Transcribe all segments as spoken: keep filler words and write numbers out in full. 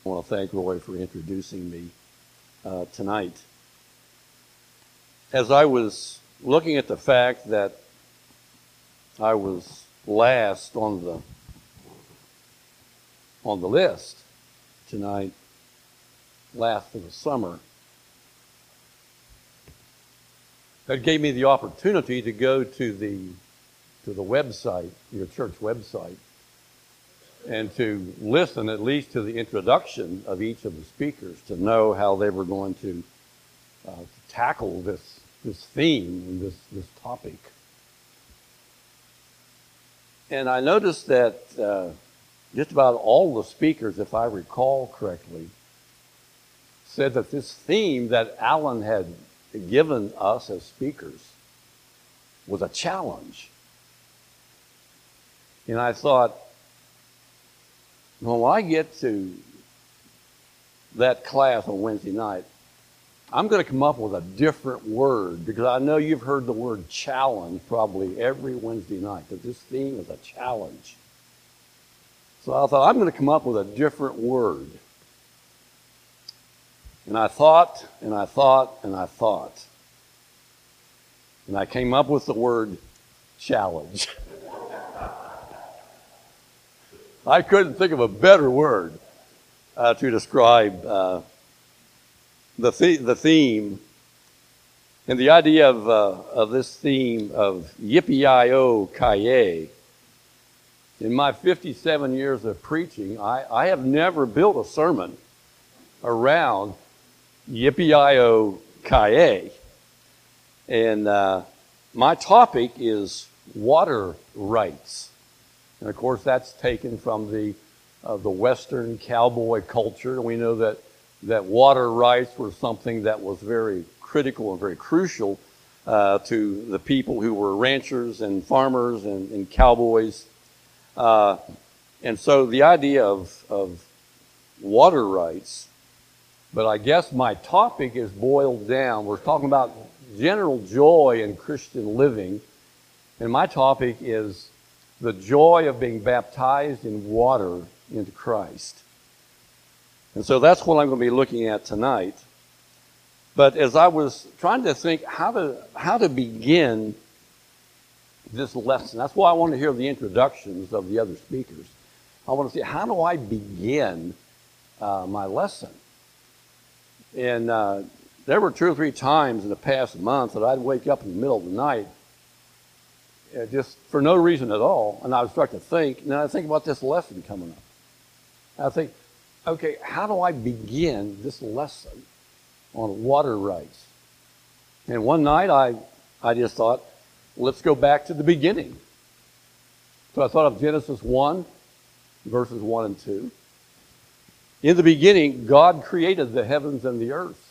I want to thank Roy for introducing me uh, tonight. As I was looking at the fact that I was last on the on the list tonight, last of the summer, that gave me the opportunity to go to the to the website, your church website, and to listen at least to the introduction of each of the speakers to know how they were going to, uh, to tackle this this theme and this, this topic. And I noticed that uh, just about all the speakers, if I recall correctly, said that this theme that Alan had given us as speakers was a challenge. And I thought, well, when I get to that class on Wednesday night, I'm going to come up with a different word, because I know you've heard the word challenge probably every Wednesday night, that this theme is a challenge. So I thought, I'm going to come up with a different word. And I thought, and I thought, and I thought. And I came up with the word challenge. I couldn't think of a better word uh, to describe uh, the, th- the theme. And the idea of, uh, of this theme of Yippee-I-O-Ki-Yay. In my fifty-seven years of preaching, I, I have never built a sermon around Yippee-I-O-Ki-Yay. And uh, my topic is water rights. And of course, that's taken from the uh, the Western cowboy culture. We know that that water rights were something that was very critical and very crucial uh, to the people who were ranchers and farmers and, and cowboys. Uh, and so the idea of, of water rights, but I guess my topic is boiled down. We're talking about general joy in Christian living, and my topic is the joy of being baptized in water into Christ. And so that's what I'm going to be looking at tonight. But as I was trying to think how to how to begin this lesson, that's why I want to hear the introductions of the other speakers. I want to see, how do I begin uh, my lesson? And uh, there were two or three times in the past month that I'd wake up in the middle of the night, uh, just for no reason at all, and I would start to think, and then I think about this lesson coming up. I think, okay, how do I begin this lesson on water rights? And one night I, I just thought, let's go back to the beginning. So I thought of Genesis one, verses one and two. In the beginning, God created the heavens and the earth.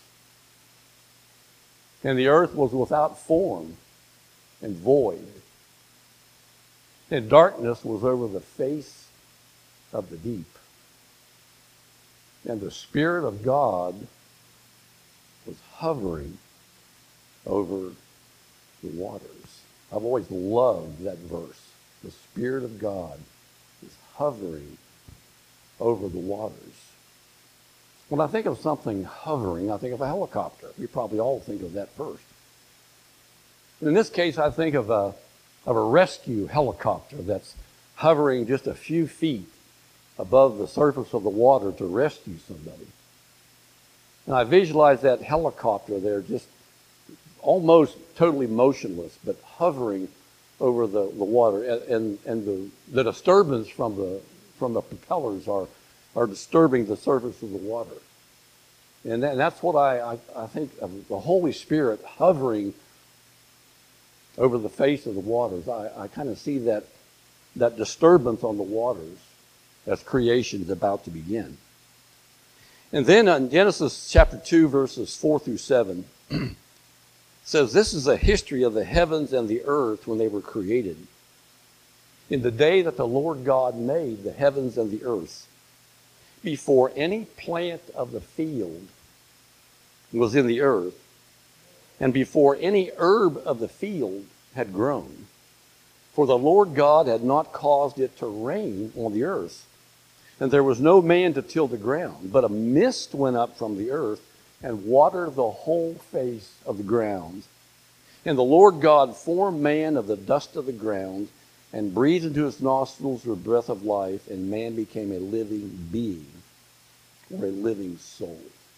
And the earth was without form and void. And darkness was over the face of the deep. And the Spirit of God was hovering over the waters. I've always loved that verse. The Spirit of God is hovering over the waters. When I think of something hovering, I think of a helicopter. We probably all think of that first. And in this case, I think of a, of a rescue helicopter that's hovering just a few feet above the surface of the water to rescue somebody. And I visualize that helicopter there just almost totally motionless, but hovering over the, the water. And, and, and the, the disturbance from the, from the propellers are, are disturbing the surface of the water. And, that, and that's what I, I, I think of the Holy Spirit hovering over the face of the waters. I, I kind of see that, that disturbance on the waters as creation is about to begin. And then in Genesis chapter two, verses four through seven, says, this is a history of the heavens and the earth when they were created. In the day that the Lord God made the heavens and the earth, before any plant of the field was in the earth, and before any herb of the field had grown, for the Lord God had not caused it to rain on the earth, and there was no man to till the ground, but a mist went up from the earth and watered the whole face of the ground. And the Lord God formed man of the dust of the ground and breathed into his nostrils the breath of life, and man became a living being, or a living soul.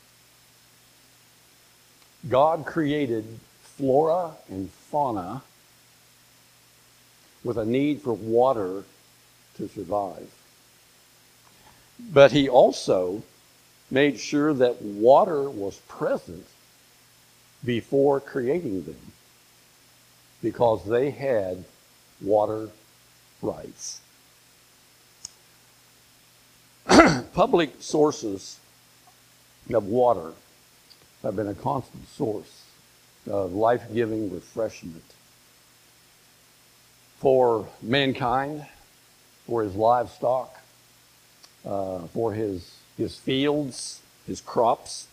God created flora and fauna with a need for water to survive. But he also made sure that water was present before creating them, because they had water rights. Public sources of water have been a constant source of life-giving refreshment for mankind, for his livestock, uh, for his, his fields, his crops.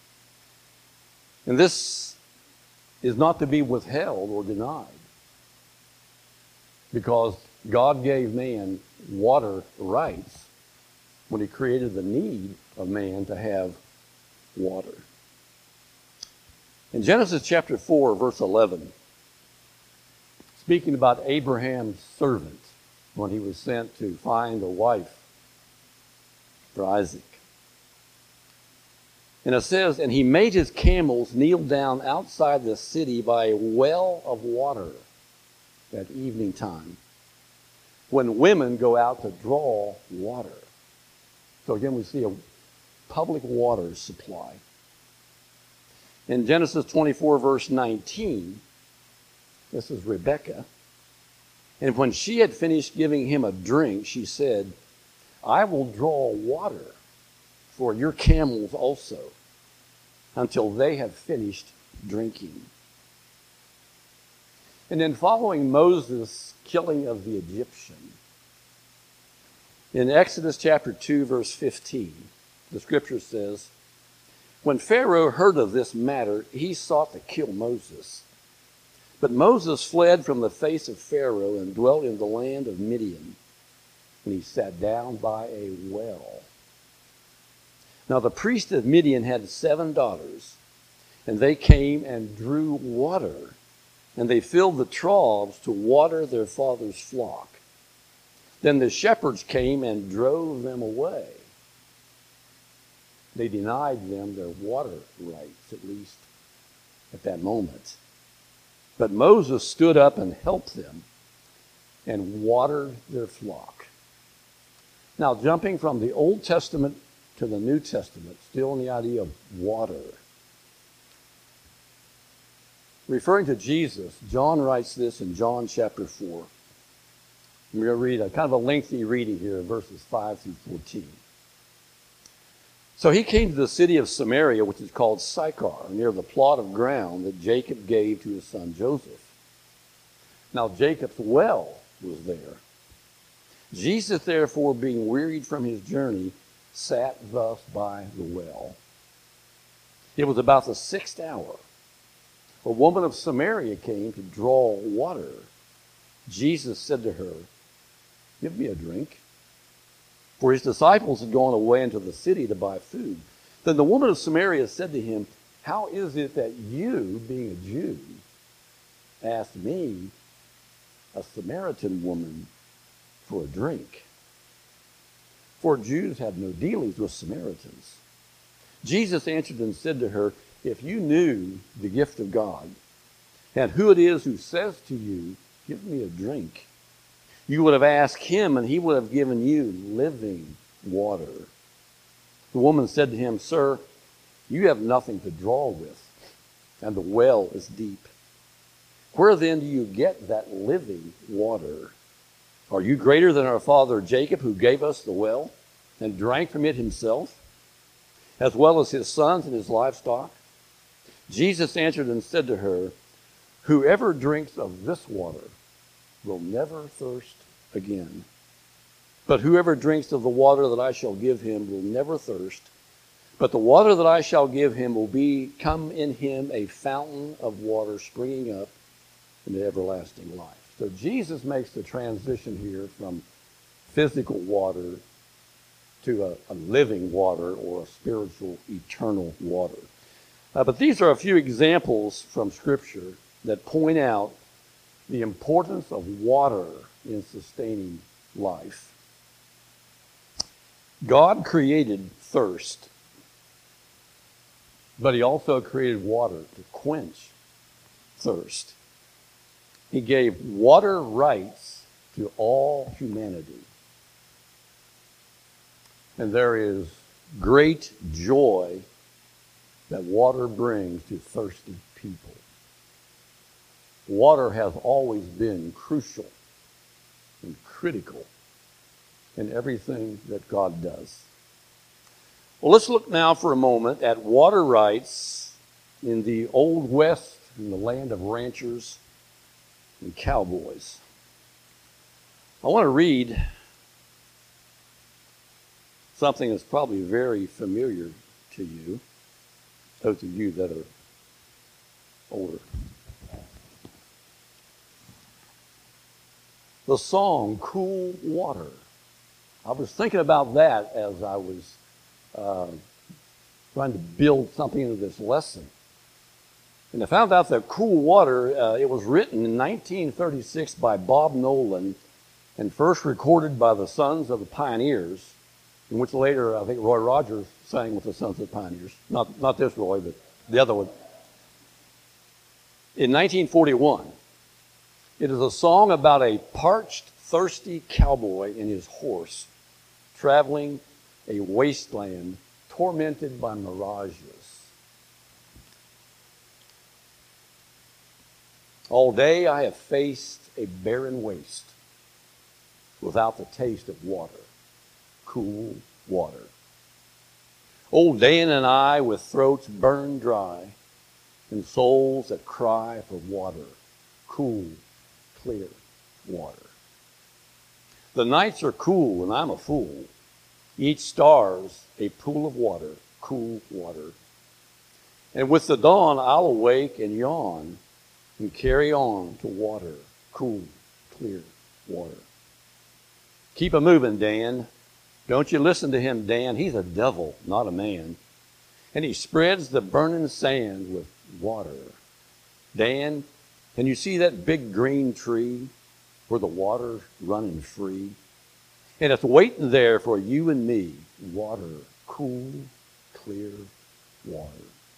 And this is not to be withheld or denied, because God gave man water rights when he created the need of man to have water. In Genesis chapter four, verse eleven, speaking about Abraham's servant when he was sent to find a wife for Isaac. And it says, and he made his camels kneel down outside the city by a well of water at evening time, when women go out to draw water. So again, we see a public water supply. In Genesis twenty-four, verse nineteen, this is Rebekah. And when she had finished giving him a drink, she said, I will draw water for your camels also, until they have finished drinking. And then following Moses' killing of the Egyptian, in Exodus chapter two, verse fifteen, the scripture says, when Pharaoh heard of this matter, he sought to kill Moses. But Moses fled from the face of Pharaoh and dwelt in the land of Midian, and he sat down by a well. Now the priest of Midian had seven daughters, and they came and drew water, and they filled the troughs to water their father's flock. Then the shepherds came and drove them away. They denied them their water rights, at least at that moment. But Moses stood up and helped them and watered their flock. Now, jumping from the Old Testament to the New Testament, still in the idea of water. Referring to Jesus, John writes this in John chapter four. We're going to read a kind of a lengthy reading here, verses five through fourteen. So he came to the city of Samaria, which is called Sychar, near the plot of ground that Jacob gave to his son Joseph. Now Jacob's well was there. Jesus, therefore, being wearied from his journey, sat thus by the well. It was about the sixth hour. A woman of Samaria came to draw water. Jesus said to her, give me a drink. For his disciples had gone away into the city to buy food. Then the woman of Samaria said to him, how is it that you, being a Jew, ask me, a Samaritan woman, for a drink? For Jews have no dealings with Samaritans. Jesus answered and said to her, if you knew the gift of God, and who it is who says to you, give me a drink, you would have asked him, and he would have given you living water. The woman said to him, sir, you have nothing to draw with, and the well is deep. Where then do you get that living water? Are you greater than our father Jacob, who gave us the well and drank from it himself, as well as his sons and his livestock? Jesus answered and said to her, whoever drinks of this water will never thirst again. But whoever drinks of the water that I shall give him will never thirst. But the water that I shall give him will become in him a fountain of water springing up into everlasting life. So Jesus makes the transition here from physical water to a, a living water or a spiritual, eternal water. Uh, but these are a few examples from Scripture that point out the importance of water in sustaining life. God created thirst, but he also created water to quench thirst. He gave water rights to all humanity. And there is great joy that water brings to thirsty people. Water has always been crucial and critical in everything that God does. Well, let's look now for a moment at water rights in the Old West, in the land of ranchers and cowboys. I want to read something that's probably very familiar to you, those of you that are older. The song, Cool Water. I was thinking about that as I was uh, trying to build something into this lesson. And I found out that Cool Water, uh, it was written in nineteen thirty-six by Bob Nolan and first recorded by the Sons of the Pioneers, in which later I think Roy Rogers sang with the Sons of the Pioneers. Not, not this Roy, but the other one. In nineteen forty-one, it is a song about a parched, thirsty cowboy and his horse traveling a wasteland tormented by mirages. All day I have faced a barren waste without the taste of water, cool water. Old Dan and I with throats burned dry and souls that cry for water, cool, clear water. The nights are cool and I'm a fool. Each star's a pool of water, cool water. And with the dawn I'll awake and yawn and carry on to water, cool, clear water. Keep a moving, Dan. Don't you listen to him, Dan. He's a devil, not a man. And he spreads the burning sand with water. Dan, can you see that big green tree where the water's running free? And it's waiting there for you and me. Water, cool, clear water.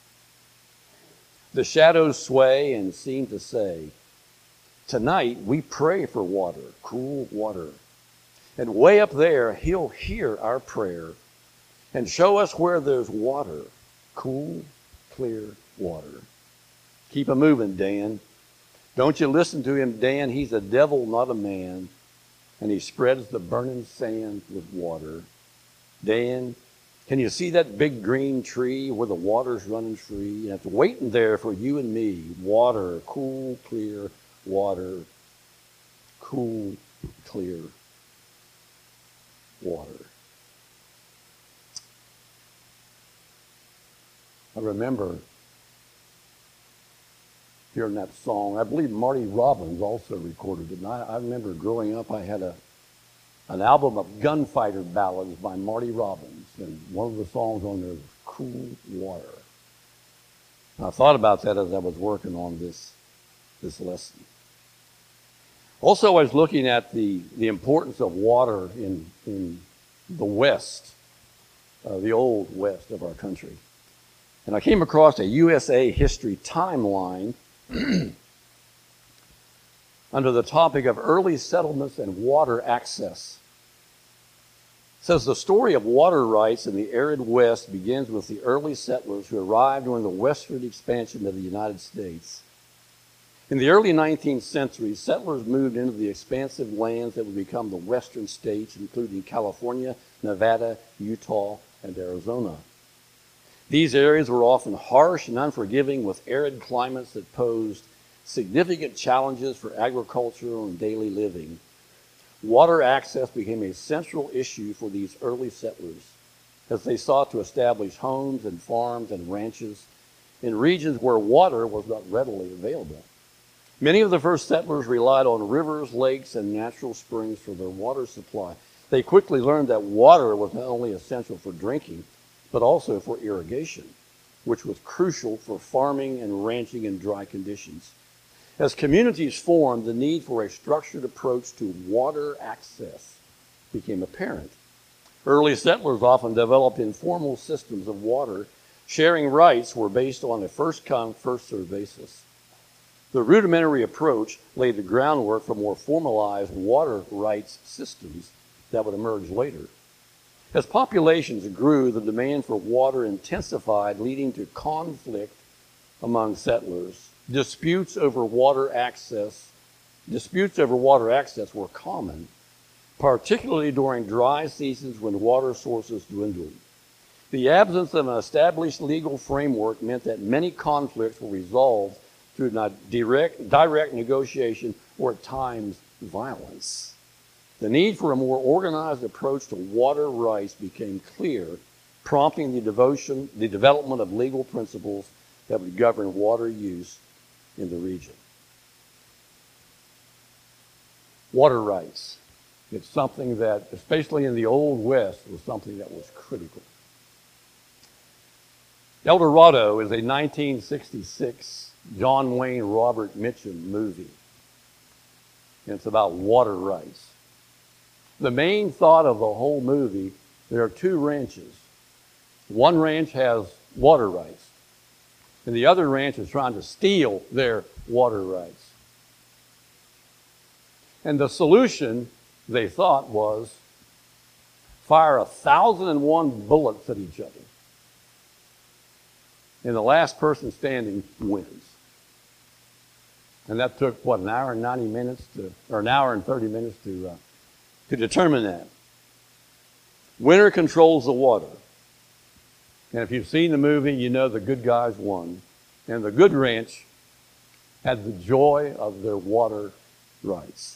The shadows sway and seem to say, tonight we pray for water, cool water. And way up there, he'll hear our prayer and show us where there's water, cool, clear water. Keep a moving, Dan. Don't you listen to him, Dan. He's a devil, not a man. And he spreads the burning sand with water. Dan, can you see that big green tree where the water's running free? And it's waiting there for you and me. Water, cool, clear water. Cool, clear water. I remember hearing that song. I believe Marty Robbins also recorded it. And I, I remember growing up, I had a an album of gunfighter ballads by Marty Robbins. And one of the songs on there was Cool Water. And I thought about that as I was working on this, this lesson. Also, I was looking at the, the importance of water in, in the West, uh, the old West of our country. And I came across a U S A history timeline under the topic of early settlements and water access. It says the story of water rights in the arid West begins with the early settlers who arrived during the westward expansion of the United States. In the early nineteenth century, settlers moved into the expansive lands that would become the western states, including California, Nevada, Utah, and Arizona. These areas were often harsh and unforgiving with arid climates that posed significant challenges for agricultural and daily living. Water access became a central issue for these early settlers as they sought to establish homes and farms and ranches in regions where water was not readily available. Many of the first settlers relied on rivers, lakes, and natural springs for their water supply. They quickly learned that water was not only essential for drinking, but also for irrigation, which was crucial for farming and ranching in dry conditions. As communities formed, the need for a structured approach to water access became apparent. Early settlers often developed informal systems of water. Sharing rights were based on a first-come, first-served basis. The rudimentary approach laid the groundwork for more formalized water rights systems that would emerge later. As populations grew, the demand for water intensified, leading to conflict among settlers. Disputes over water access, disputes over water access were common, particularly during dry seasons when water sources dwindled. The absence of an established legal framework meant that many conflicts were resolved through direct, direct negotiation or at times violence. The need for a more organized approach to water rights became clear, prompting the devotion, the development of legal principles that would govern water use in the region. Water rights. It's something that, especially in the Old West, was something that was critical. El Dorado is a nineteen sixty-six John Wayne Robert Mitchum movie. And it's about water rights. The main thought of the whole movie, there are two ranches. One ranch has water rights, and the other ranch is trying to steal their water rights. And the solution, they thought, was fire a thousand and one bullets at each other. And the last person standing wins. And that took, what, an hour and ninety minutes to, or an hour and thirty minutes to, uh, to determine that. Winner controls the water. And if you've seen the movie, you know the good guys won. And the good ranch had the joy of their water rights.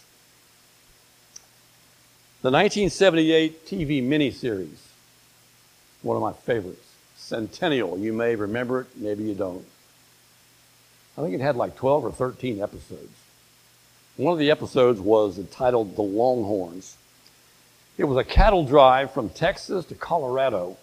The nineteen seventy-eight T V miniseries, one of my favorites, Centennial. You may remember it, maybe you don't. I think it had like twelve or thirteen episodes. One of the episodes was entitled The Longhorns. It was a cattle drive from Texas to Colorado.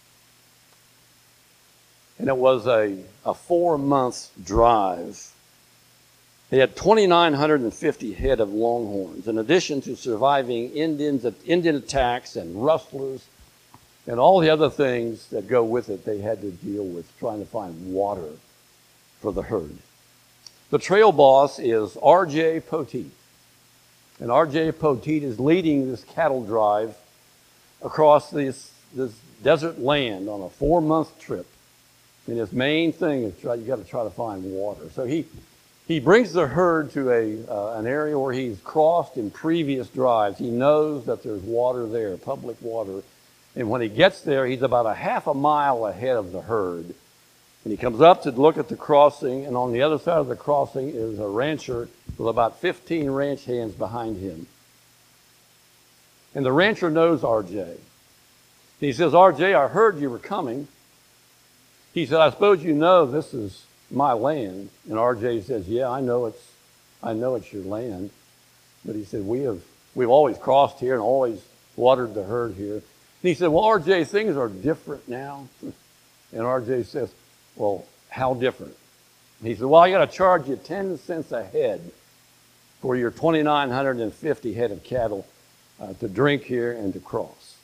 And it was a, a four-month drive. They had two thousand nine hundred fifty head of longhorns, in addition to surviving Indians, Indian attacks and rustlers and all the other things that go with it. They had to deal with trying to find water for the herd. The trail boss is R J Poteet. And R J Poteet is leading this cattle drive across this, this desert land on a four-month trip. And his main thing is try, you got to try to find water. So he he brings the herd to a uh, an area where he's crossed in previous drives. He knows that there's water there, public water. And when he gets there, he's about a half a mile ahead of the herd. And he comes up to look at the crossing, and on the other side of the crossing is a rancher with about fifteen ranch hands behind him. And the rancher knows R J. He says, R J, I heard you were coming. He said, I suppose you know this is my land. And R J says, yeah, I know it's I know it's your land. But he said, we have we've always crossed here and always watered the herd here. And he said, well, R J, things are different now. And R J says, well, how different? And he said, well, I got to charge you ten cents a head for your two thousand nine hundred fifty head of cattle uh, to drink here and to cross.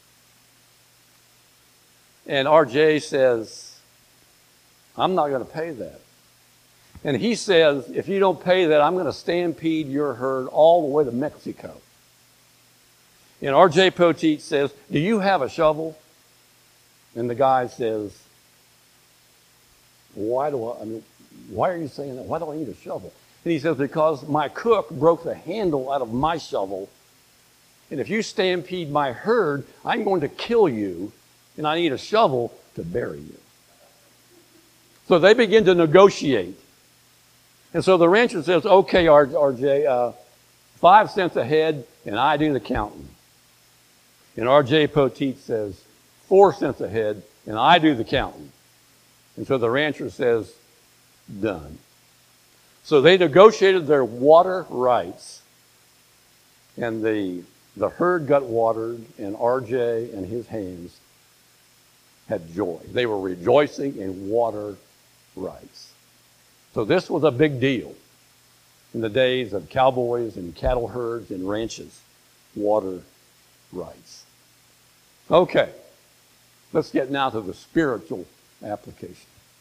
And R J says, I'm not going to pay that. And he says, if you don't pay that, I'm going to stampede your herd all the way to Mexico. And R J Poteet says, do you have a shovel? And the guy says, why do I, I mean, why are you saying that? Why do I need a shovel? And he says, because my cook broke the handle out of my shovel. And if you stampede my herd, I'm going to kill you. And I need a shovel to bury you. So they begin to negotiate. And so the rancher says, okay, R J, uh, five cents a head, and I do the counting. And R J Poteet says, four cents a head, and I do the counting. And so the rancher says, done. So they negotiated their water rights. And the The herd got watered, and R J and his hands had joy. They were rejoicing in water rights. So this was a big deal in the days of cowboys and cattle herds and ranches. Water rights. Okay, let's get now to the spiritual application.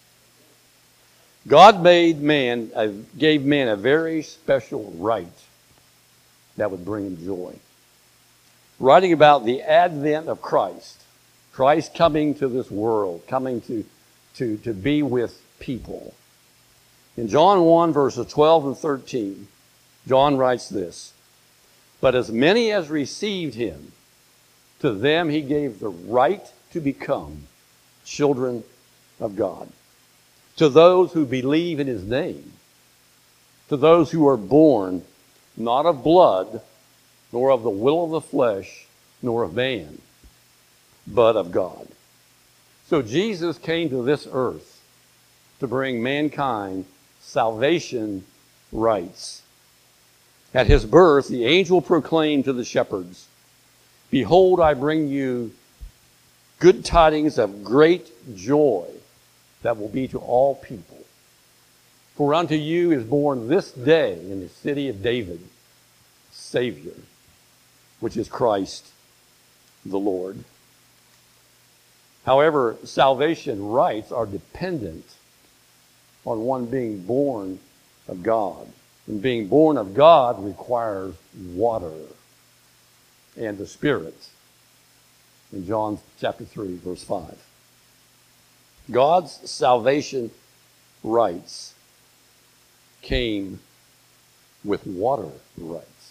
God made man, uh, gave man a very special right that would bring him joy. Writing about the advent of Christ, Christ coming to this world, coming to, to, to be with people. In John one, verses twelve and thirteen, John writes this, "But as many as received him, to them he gave the right to become children of God. To those who believe in his name, to those who are born not of blood, nor of the will of the flesh, nor of man, but of God." So Jesus came to this earth to bring mankind salvation rights. At his birth, the angel proclaimed to the shepherds, "Behold, I bring you good tidings of great joy that will be to all people. For unto you is born this day in the city of David, Savior, which is Christ the Lord." However, salvation rights are dependent on one being born of God. And being born of God requires water and the Spirit. In John chapter three, verse five. God's salvation rights came with water rights.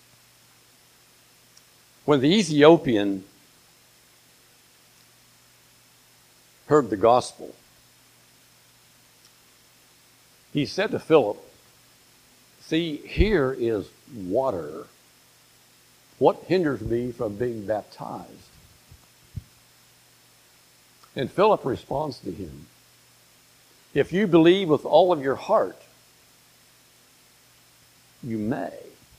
When the Ethiopian heard the gospel, he said to Philip, "See, here is water. What hinders me from being baptized?" And Philip responds to him, "If you believe with all of your heart, you may."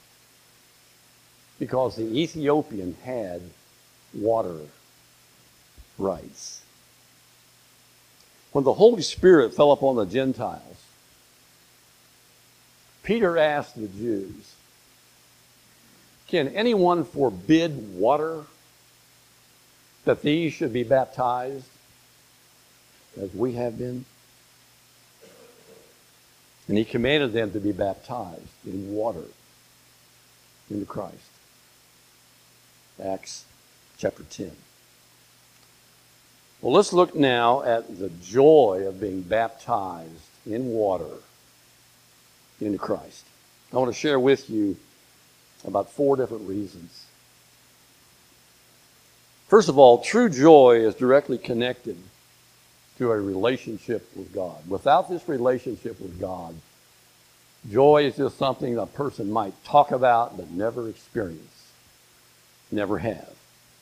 Because the Ethiopian had water rights. When the Holy Spirit fell upon the Gentiles, Peter asked the Jews, "Can anyone forbid water that these should be baptized as we have been?" And he commanded them to be baptized in water into Christ. Acts chapter ten. Well, let's look now at the joy of being baptized in water into Christ. I want to share with you about four different reasons. First of all, true joy is directly connected to a relationship with God. Without this relationship with God, joy is just something a person might talk about but never experience, never have.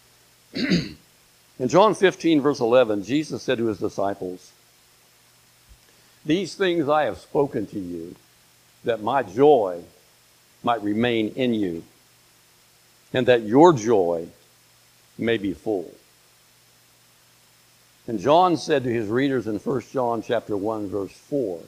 In John fifteen, verse eleven, Jesus said to his disciples, "These things I have spoken to you, that my joy might remain in you, and that your joy may be full." And John said to his readers in First John chapter one, verse four,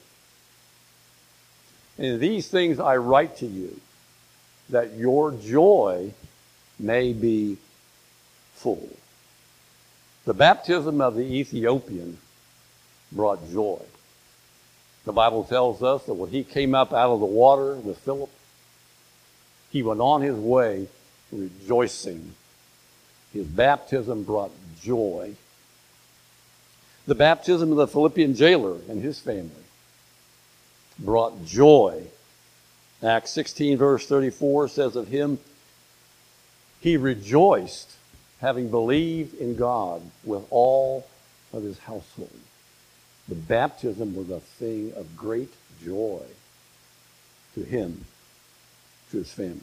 "And these things I write to you, that your joy may be full." The baptism of the Ethiopian brought joy. The Bible tells us that when he came up out of the water with Philip, he went on his way rejoicing. His baptism brought joy. The baptism of the Philippian jailer and his family brought joy. Acts sixteen, verse thirty-four says of him, "He rejoiced, having believed in God with all of his household." The baptism was a thing of great joy to him, to his family.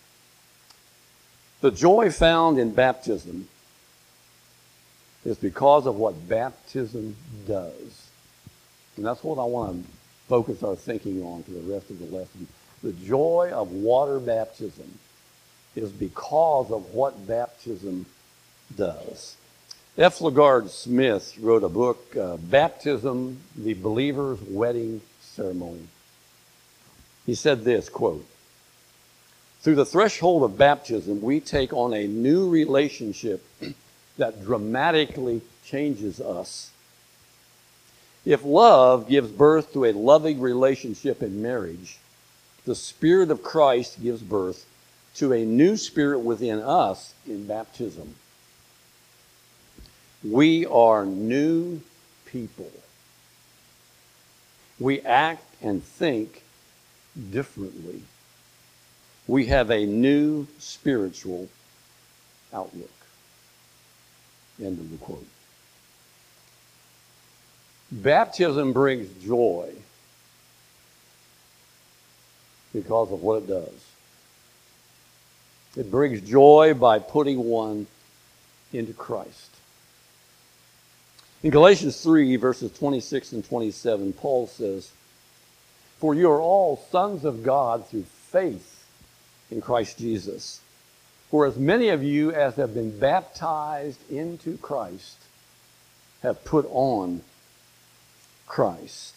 The joy found in baptism is because of what baptism does. And that's what I want to focus our thinking on for the rest of the lesson. The joy of water baptism is because of what baptism does. F. LaGard Smith wrote a book, uh, Baptism, the Believer's Wedding Ceremony. He said this, quote, "Through the threshold of baptism, we take on a new relationship that dramatically changes us. If love gives birth to a loving relationship in marriage, the Spirit of Christ gives birth to a new spirit within us in baptism. We are new people. We act and think differently. We have a new spiritual outlook." End of the quote. Baptism brings joy because of what it does. It brings joy by putting one into Christ. In Galatians three, verses twenty-six and twenty-seven, Paul says, "For you are all sons of God through faith in Christ Jesus. For as many of you as have been baptized into Christ have put on Christ."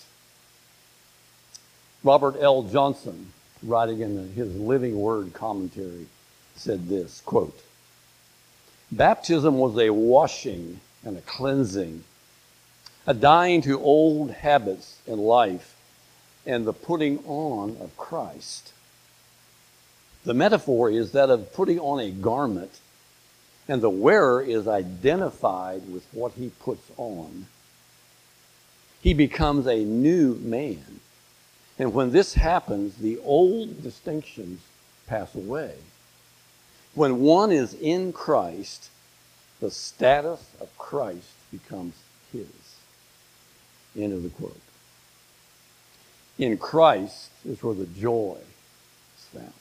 Robert L. Johnson, writing in his Living Word commentary, said this, quote, "Baptism was a washing and a cleansing, a dying to old habits in life, and the putting on of Christ. The metaphor is that of putting on a garment, and the wearer is identified with what he puts on. He becomes a new man. And when this happens, the old distinctions pass away. When one is in Christ, the status of Christ becomes his." End of the quote. In Christ is where the joy is found.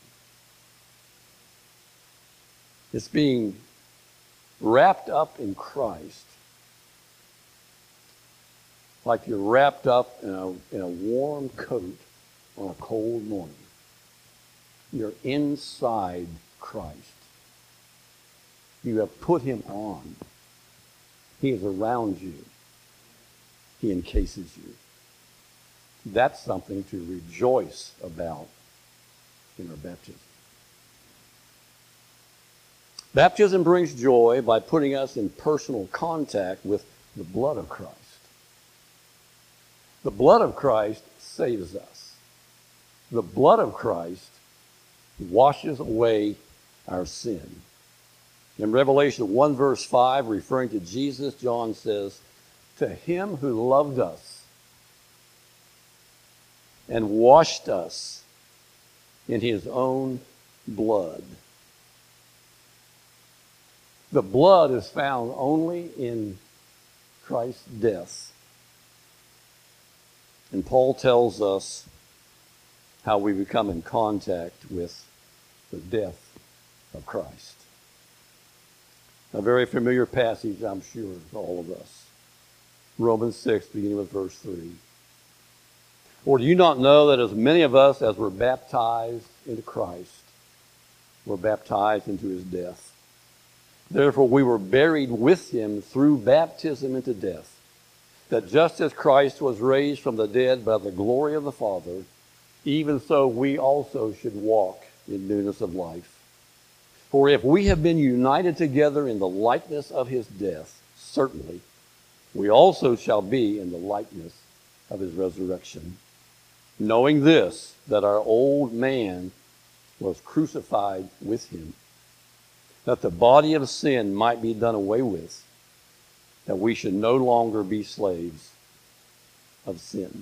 It's being wrapped up in Christ, like you're wrapped up in a, in a warm coat on a cold morning. You're inside Christ. You have put him on. He is around you. He encases you. That's something to rejoice about in our baptism. Baptism brings joy by putting us in personal contact with the blood of Christ. The blood of Christ saves us. The blood of Christ washes away our sin. In Revelation one verse five, referring to Jesus, John says, "To him who loved us and washed us in his own blood." The blood is found only in Christ's death. And Paul tells us how we become in contact with the death of Christ. A very familiar passage, I'm sure, to all of us. Romans six, beginning with verse three. "Or do you not know that as many of us as were baptized into Christ were baptized into his death? Therefore we were buried with him through baptism into death, that just as Christ was raised from the dead by the glory of the Father, even so we also should walk in newness of life. For if we have been united together in the likeness of his death, certainly we also shall be in the likeness of his resurrection. Knowing this, that our old man was crucified with him, that the body of sin might be done away with, that we should no longer be slaves of sin."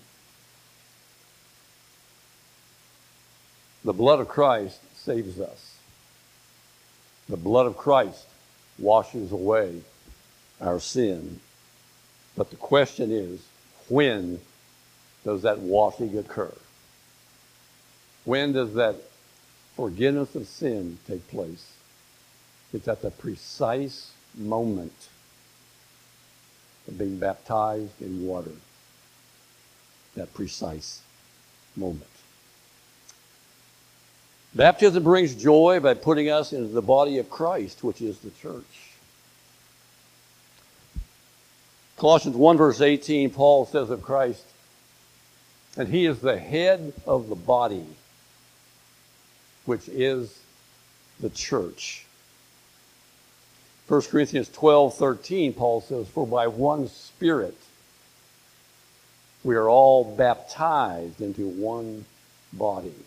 The blood of Christ saves us. The blood of Christ washes away our sin. But the question is, when does that washing occur? When does that forgiveness of sin take place? It's at the precise moment of being baptized in water. That precise moment. Baptism brings joy by putting us into the body of Christ, which is the church. Colossians one verse eighteen, Paul says of Christ, and he is the head of the body, which is the church. First Corinthians twelve thirteen, Paul says, for by one Spirit we are all baptized into one body.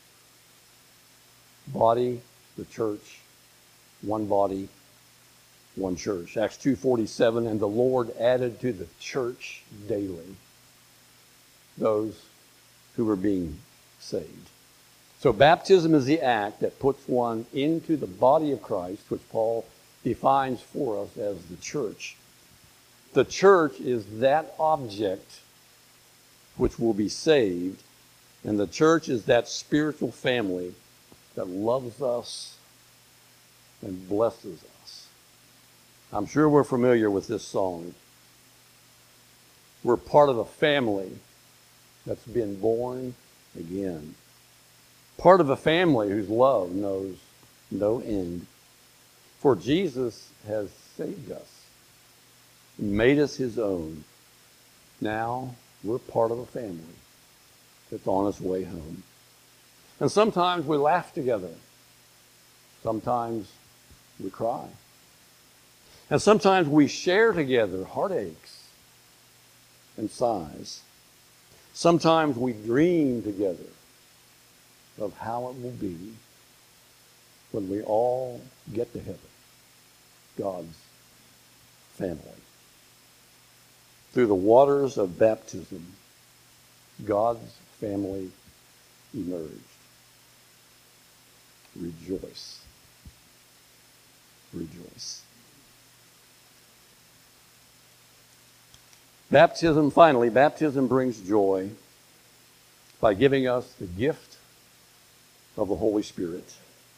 Body, the church, one body, one church. Acts two forty-seven, and the Lord added to the church daily those who were being saved. So baptism is the act that puts one into the body of Christ, which Paul defines for us as the church. The church is that object which will be saved, and the church is that spiritual family that loves us and blesses us. I'm sure we're familiar with this song. We're part of a family that's been born again. Part of a family whose love knows no end. For Jesus has saved us, made us his own. Now we're part of a family that's on its way home. And sometimes we laugh together. Sometimes we cry. And sometimes we share together heartaches and sighs. Sometimes we dream together of how it will be when we all get to heaven, God's family. Through the waters of baptism, God's family emerged. Rejoice. Rejoice. Baptism, finally, baptism brings joy by giving us the gift of the Holy Spirit.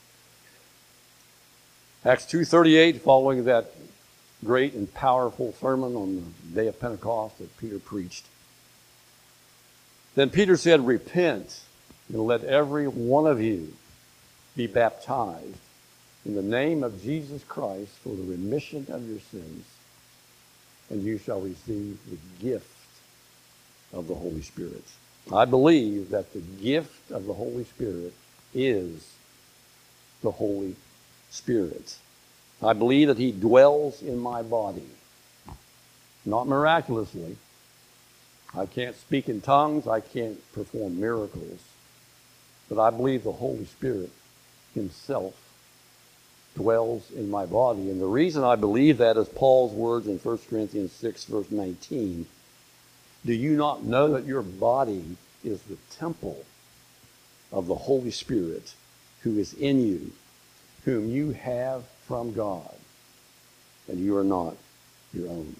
Acts two thirty-eight, following that great and powerful sermon on the day of Pentecost that Peter preached. Then Peter said, repent and let every one of you be baptized in the name of Jesus Christ for the remission of your sins, and you shall receive the gift of the Holy Spirit. I believe that the gift of the Holy Spirit is the Holy Spirit. I believe that he dwells in my body, not miraculously. I can't speak in tongues. I can't perform miracles. But I believe the Holy Spirit himself dwells in my body. And the reason I believe that is Paul's words in First Corinthians six, verse nineteen. Do you not know that your body is the temple of the Holy Spirit who is in you, whom you have from God, and you are not your own?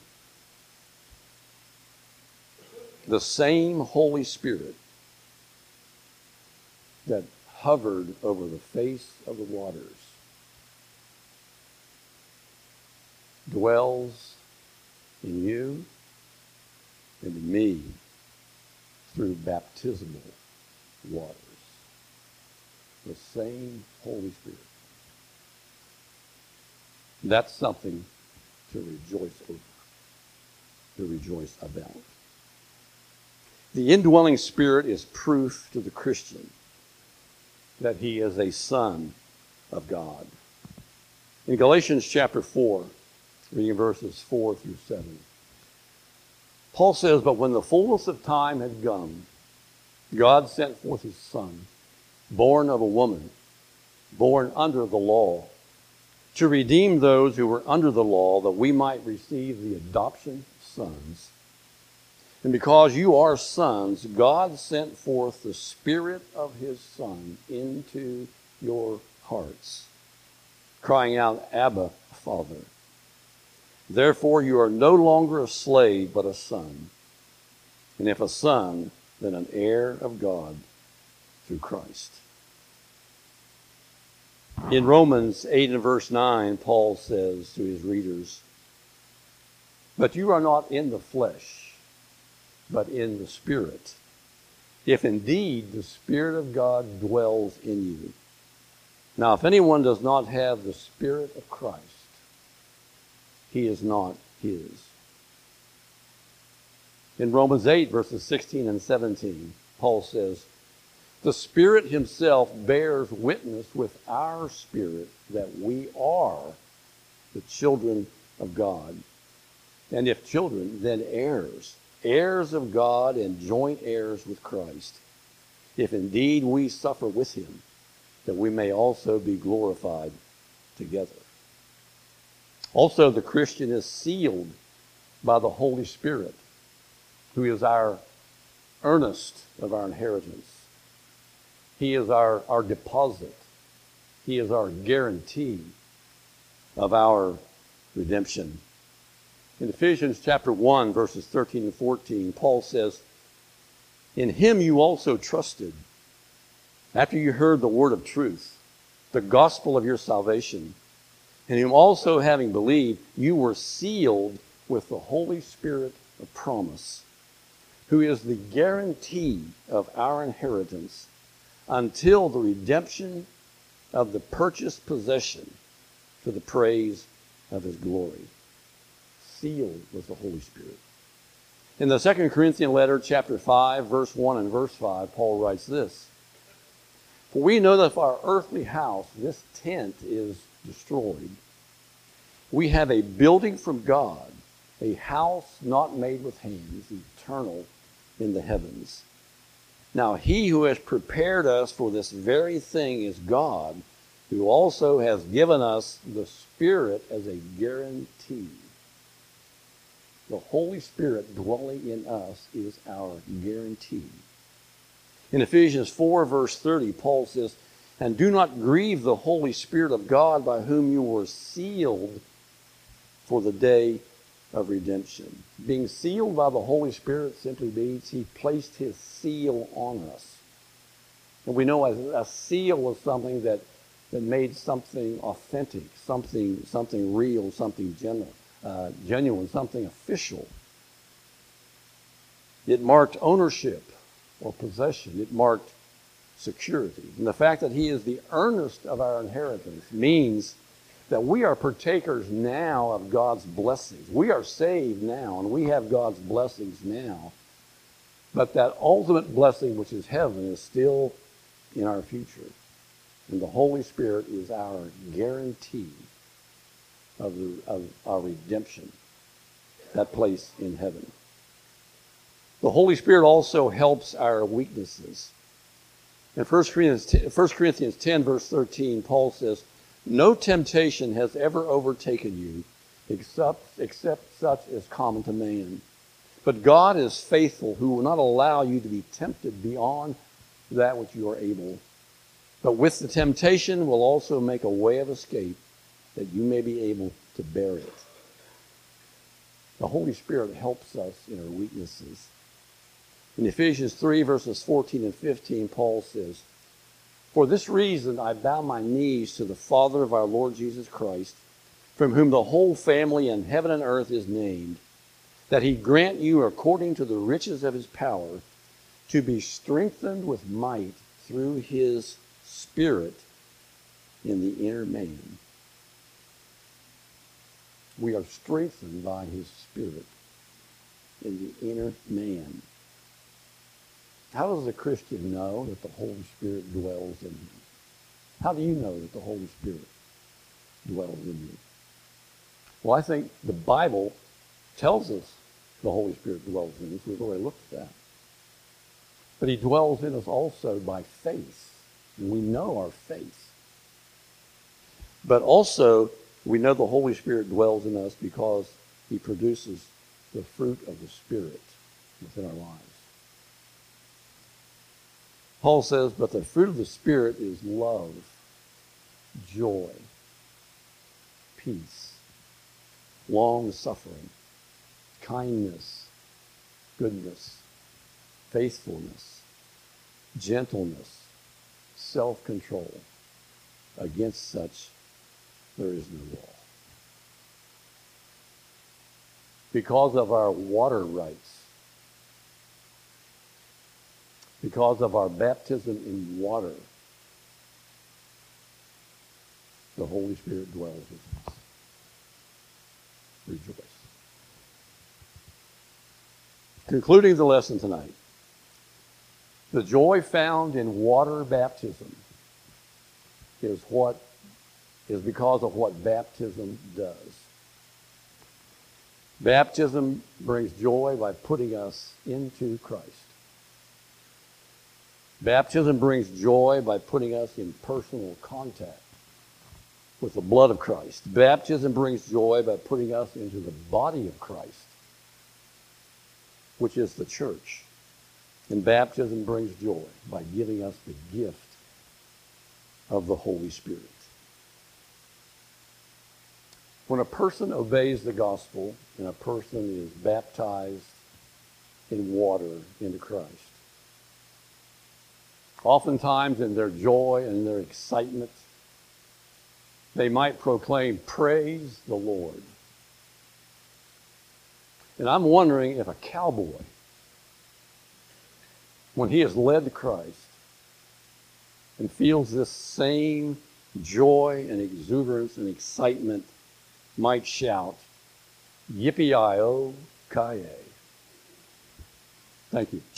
The same Holy Spirit that hovered over the face of the waters dwells in you and in me through baptismal waters. The same Holy Spirit. That's something to rejoice over, to rejoice about. The indwelling Spirit is proof to the Christian that he is a son of God. In Galatians chapter four, reading verses four through seven, Paul says, but when the fullness of time had come, God sent forth his Son, born of a woman, born under the law, to redeem those who were under the law, that we might receive the adoption of sons. And because you are sons, God sent forth the Spirit of his Son into your hearts, crying out, Abba, Father. Therefore you are no longer a slave, but a son. And if a son, then an heir of God through Christ. In Romans eight and verse nine, Paul says to his readers, but you are not in the flesh, but in the Spirit, if indeed the Spirit of God dwells in you. Now, if anyone does not have the Spirit of Christ, he is not his. In Romans eight, verses sixteen and seventeen, Paul says, the Spirit himself bears witness with our spirit that we are the children of God. And if children, then heirs, heirs of God and joint heirs with Christ, if indeed we suffer with him, that we may also be glorified together. Also, the Christian is sealed by the Holy Spirit, who is our earnest of our inheritance. He is our, our deposit. He is our guarantee of our redemption. In Ephesians chapter one, verses thirteen and fourteen, Paul says, in him you also trusted, after you heard the word of truth, the gospel of your salvation, in whom also having believed, you were sealed with the Holy Spirit of promise, who is the guarantee of our inheritance until the redemption of the purchased possession to the praise of his glory. Sealed with the Holy Spirit. In the Second Corinthians letter, chapter five, verse one and verse five, Paul writes this, for we know that if our earthly house, this tent, is destroyed, we have a building from God, a house not made with hands, eternal in the heavens. Now he who has prepared us for this very thing is God, who also has given us the Spirit as a guarantee. The Holy Spirit dwelling in us is our guarantee. In Ephesians four, verse thirty, Paul says, and do not grieve the Holy Spirit of God, by whom you were sealed for the day of redemption. Being sealed by the Holy Spirit simply means he placed his seal on us. And we know a, a seal is something that, that made something authentic, something, something real, something genuine, uh, genuine, something official. It marked ownership or possession. It marked security. And the fact that he is the earnest of our inheritance means that we are partakers now of God's blessings. We are saved now, and we have God's blessings now. But that ultimate blessing, which is heaven, is still in our future. And the Holy Spirit is our guarantee of, the, of our redemption, that place in heaven. The Holy Spirit also helps our weaknesses. In First Corinthians ten, verse thirteen, Paul says, no temptation has ever overtaken you except, except such as common to man. But God is faithful, who will not allow you to be tempted beyond that which you are able. But with the temptation will also make a way of escape, that you may be able to bear it. The Holy Spirit helps us in our weaknesses. In Ephesians three, verses fourteen and fifteen, Paul says, for this reason I bow my knees to the Father of our Lord Jesus Christ, from whom the whole family in heaven and earth is named, that he grant you, according to the riches of his power, to be strengthened with might through his Spirit in the inner man. We are strengthened by his Spirit in the inner man. How does a Christian know that the Holy Spirit dwells in him? How do you know that the Holy Spirit dwells in you? Well, I think the Bible tells us the Holy Spirit dwells in us. We've already looked at that. But he dwells in us also by faith. And we know our faith. But also, we know the Holy Spirit dwells in us because he produces the fruit of the Spirit within our lives. Paul says, but the fruit of the Spirit is love, joy, peace, long-suffering, kindness, goodness, faithfulness, gentleness, self-control. Against such there is no law. Because of our water rights, because of our baptism in water, the Holy Spirit dwells with us. Rejoice. Concluding the lesson tonight, the joy found in water baptism is what is because of what baptism does. Baptism brings joy by putting us into Christ. Baptism brings joy by putting us in personal contact with the blood of Christ. Baptism brings joy by putting us into the body of Christ, which is the church. And baptism brings joy by giving us the gift of the Holy Spirit. When a person obeys the gospel and a person is baptized in water into Christ, oftentimes in their joy and their excitement, they might proclaim, "Praise the Lord." And I'm wondering if a cowboy, when he is led to Christ and feels this same joy and exuberance and excitement, might shout, "Yippee-i-o, ki-yay." Thank you.